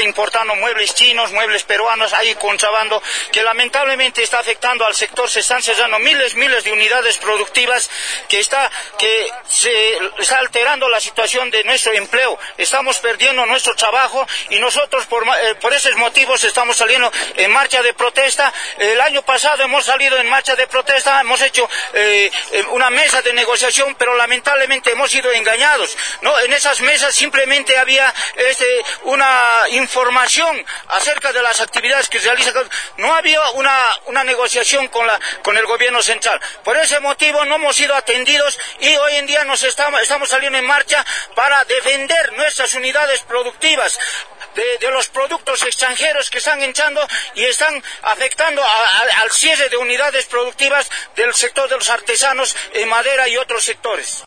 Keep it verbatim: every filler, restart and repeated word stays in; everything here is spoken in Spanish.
está importando muebles chinos, muebles peruanos, hay contrabando que lamentablemente está afectando al sector. Se están cerrando miles, miles de unidades productivas que está, que se está alterando la situación de nuestro empleo. Estamos perdiendo nuestro trabajo y nosotros por, eh, por esos motivos estamos saliendo en marcha de protesta. El año pasado hemos salido en marcha de protesta, hemos hecho eh, una mesa de negociación, pero lamentablemente hemos sido engañados, ¿no? En esas mesas simplemente había este, una información acerca de las actividades que realiza, no había una, una negociación con, la, con el gobierno central. Por ese motivo no hemos sido atendidos y hoy en día nos estamos, estamos saliendo en marcha para defender nuestras unidades productivas de, de los productos extranjeros que están entrando y están afectando a, a, al cierre de unidades productivas del sector de los artesanos en madera y otros sectores.